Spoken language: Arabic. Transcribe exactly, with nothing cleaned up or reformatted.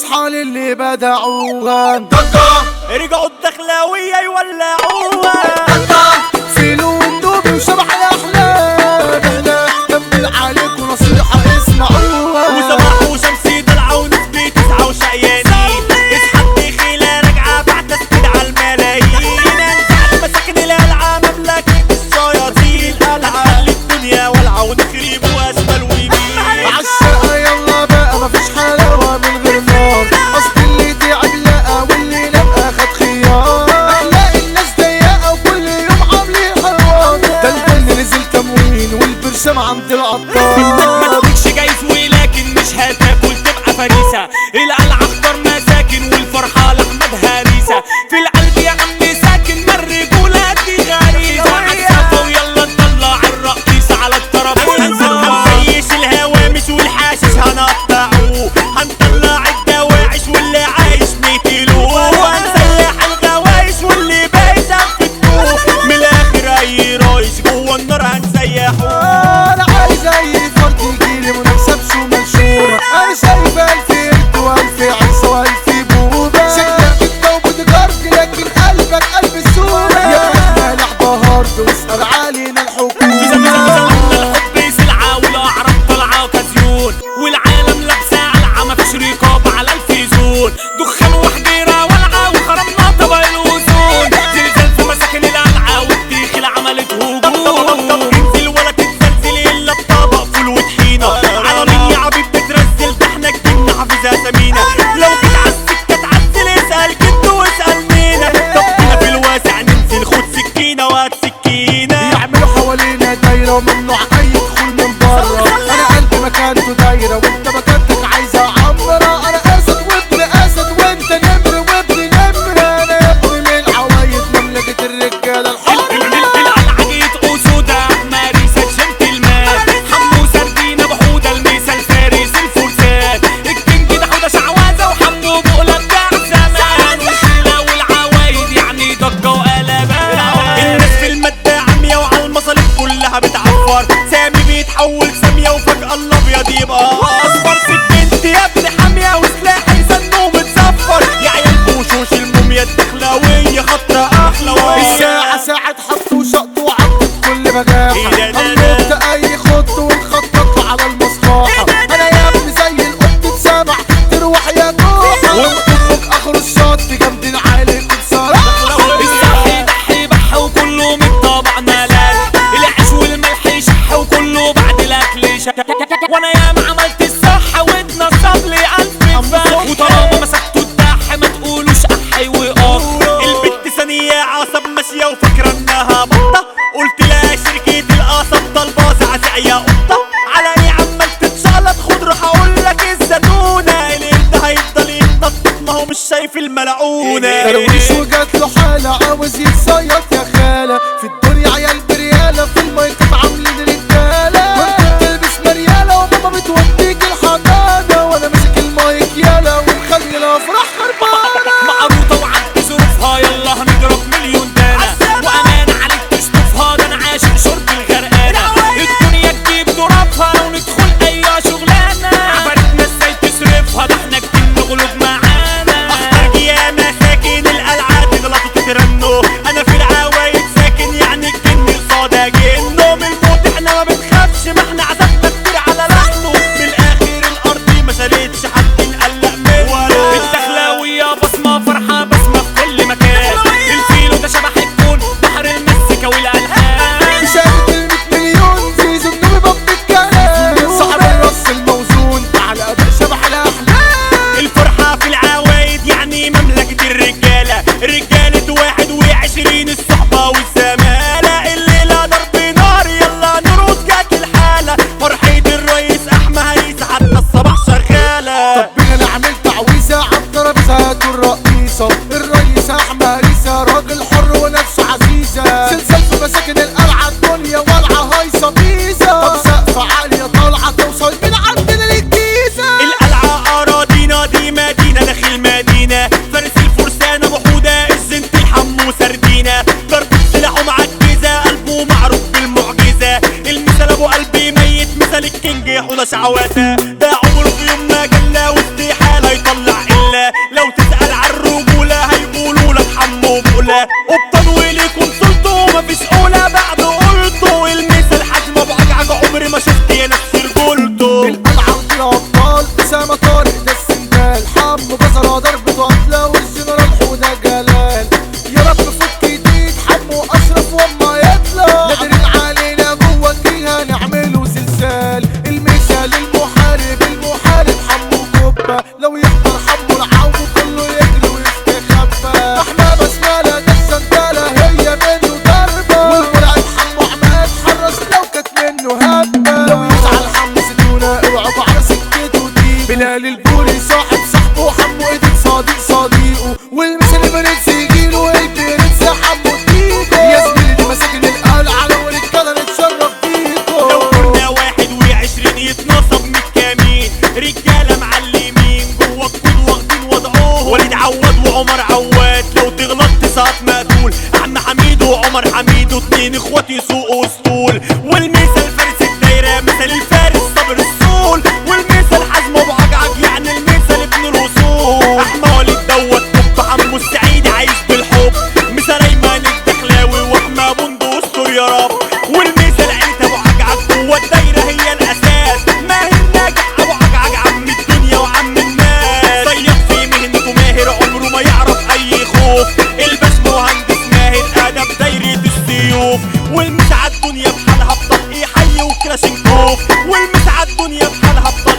تصحى للي بدعوها. ضجة رجعوا الدخلاوية يولعوها. فيلو والنوبي وشبح الأحلام احنا كمل عليك ونصيحة اسمعوها. وصباح وشمسي طلعوا ونسبي تسعة وشقيانين. اسحب دخيلة راجعة بعد تسكيد على الملايين. انزع مساكن القلعة مملكة الشياطين. هتخلي الدنيا ولعة ونخرب واسفل ويمين. عالشقة يلا بقى مفيش حلاوة من غير نار. اصل اللي تعب لقى واللي لقى خد خيار. اخلاق الناس ضيقة وكل يوم عاملين حوار. ده البن نزل تموين والبرشام عند العطار. ما تديكش جايز ولكن مش هتاكل تبقى فريسة. القلعة اخضر مساكن والفرحة لأحمد هريسة. في القلب يا عم ساكن ما الرجولة دي غريزة. عالسقف ويلا نطلع الرقيصة على الترابيزة. هنفيش الهوامش والحاشش هنقطعوه. هنطلع الدواعش واللي عايش نقتلوه. هنسيح الغوايش واللي بايش هنفتوه. من الاخر اي رايش جوه النار هنسيحوه. انا عايز اي فرد يجيلي منافسة بشو منشورة. انا شايف الف قرد والف عيسى والف بوبة. شكلك كده وبتجارد لكن قلبك قلب السورة. يا ابني مالح بهارد واسأل علينا الحكومة. الحب سلعة والاعراض طالعة كازيون. والعالم لابسة علعة مفيش رقابة على الفيزون. دخان وحجيرة ولعة وخربنا طبق الوزون. زلزال في مساكن القلعة والدخيل عملت هجوم. انزل ولا تتزلزل الا بطبق فول وطحينة. على مين يا عبيد بترزل ده احنا الجن حافظها سمينة. لو جيت عالسكة تعزل اسأل جد واسأل مينا. طب هنا في الواسع ننزل خد سكينة وهات سكينة. يعملوا حوالينا دايرة وممنوع اي دخول من بره. انا قلبي مكانته دايرة وانت مكانتك عايزة عمرة. انا اسد وابن اسد وانت نمر وابن نمر. انا يا ابني من عوايد مملكة الرجالة الحرة. القلعة جيت أسودة مارسة جنتلمان. حمو سردينة بحودة الميسة الفارس الفرسان. الكينج ده حودة شعوذة وحمو بقولة بتاع زمان. والخيلة والعوايد يعني ضجة وقلبان. الناس في المادة عمية وعلى المصالح كلها بتعفر. سامي بيتحول سامية وفجأة الأبيض يبقى أصفر. سكنت يا ابني حامية وسلاحي سنه متزفر. يا عيال بوشوش الموميا الدخلاوية خطرة أحلى ويا. الساعة ساعة حط وشط وعط بكل بجاحة. قلبت اي خط ونخطط على المصلحة. انا يا ابني زي القط بسبع تروح يا جوحة. وانطبق اخر الشط جامدين عليك بصراحة. الصحي ضحي بح وكله من طبع ملال. العيش والملح يشح وكله بعد الاكل شك. وانا ياما عملت الصح واتنصب لي الف فخ. وطالما مسكتوا الدح ما تقولوش احي وقف. البت ثانية عصب ماشية وفاكرة انها بطة. قلت لها شركة القصب طالبة زعزع يا قطة. على ايه عمال تتشقلط خد روح اقولك الزتونة. القرد هيفضل يتنطط ما هو مش شايف الملعونة. درويش وجات له حالة عاوز يتصيط يا خالة. في الدنيا عيال بريالة في المايك عاملين رجالة. وانت بتلبس مريالة وماما بتوديك الحضانة. وانا ماسك المايك يالا ومخلي الافراح خربانة. معروضة وعدي ظروفها يلا هنضرب مليون دانة. وأمان عليك تشطفها ده أنا عاشق شرب الغرقانة. الدنيا تجيب ظروفها وندخل أي شغلانة. عبرتنا ازاي تصرفها ده احنا كتير نغلب معانا. أخطر يا مساكن القلعة تغلطوا تترنوا. أنا في العوايد ساكن يعني الجن قصادها جنه. من الموت احنا ما بنخافش ما احنا عذابنا كتير على لحنه. من الآخر الأرض ما شالتش حد نقلق منه. الدخلاوية بصمة فرحة بسمة في كل مكان. الفيلو ده شبح الكون بحر المزيكا والألحان. شافت المية مليون في زنوبي باب الكلام. صاحب الرص الموزون على اداء شبح الاحلام. الفرحة في العوايد يعني مملكة الرجالة. رجالة واحد وعشرين الصحبة والزمالة. الليلة ضرب نار يلا نرود جات الحالة. فرحة الرئيس أحمد هريسة حتى الصباح شغالة. طب بينا نعمل تعويذة عالترابيزة هاتوا الرئيسة. الرئيس احمد هريسة راجل حر ونفسه عزيزة. سلسال في مساكن القلعة الدنيا والعة هايصة بيزة. طب سقفة عالية طالعة توصل من عندنا للجيزة. القلعة أراضينا دي مدينة داخل مدينة. فارس الفرسان أبو حودة الزنت الحمو سردينة. ضرب سلاحه معجزة قلبه معروف بالمعجزة. المثال أبو قلبي ميت مثال الكينج حوضة شعوذة. ده عمره في يوم ما جلى واستحالة يطلع عم حميد وعمر حميد واتنين اخوات يسوقوا اسطول. والمثل فارس الدايرة مثل الفارس صابر الصول. والمثل حزم ابو عجعج يعني المثل ابن الوصول. احمى وليد دوت حب حمو السعيد عايش بالحب. مثل ايمن الدخلاوي واحمى بندق استر يا رب. والمثل عيلة ابو عجعج جوه الدايرة هي الاساس. ماهر ناجح ابو عجعج عم الدنيا وعم الناس. صياد في مهنته ماهر عمره ما يعرف اي خوف. الباش مهندس ماهر ادب دايرة السيوف. والمسعى الدنيا بحالها بطق حي وكلاشينكوف. والمسعى الدنيا بحالها بطق